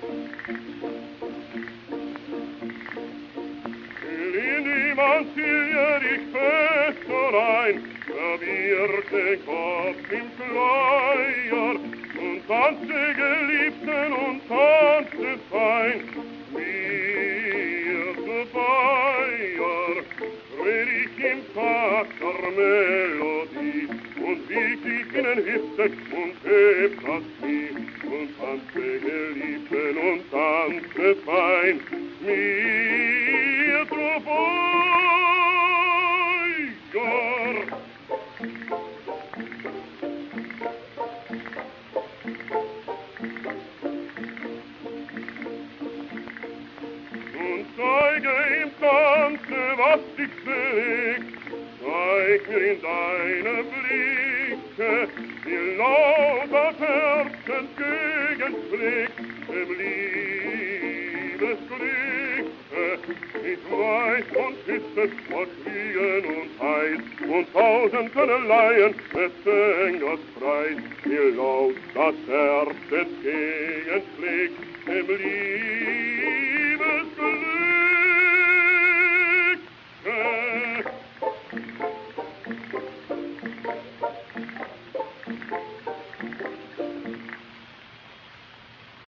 Niemand ziehe dich fest allein, verwirrt den Kopf im Schleier und tanze Geliebten und tanze fein. Mir zur Feier dreh ich im Takt der Melodie und wieg dich in den Hitze und heb das Knie und tanze Geliebten und tanze fein. Mir zur Feier und zeige im Tanze, was dich bewegt. Zeig mir in deine Blicke, wie laut das Herz entgegenschlägt, dem Liebesglück. Ich weiß und ist es voll Kriegen und Heiß und tausend Töneleien des Sängers Preis, wie laut das Herz entgegenschlägt, dem Liebesglück.